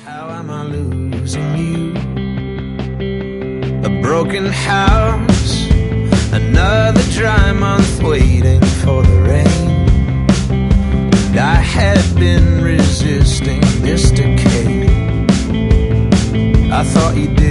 How am I losing you? A broken house, another dry month waiting for the rain. And I had been resisting this decay. I thought you did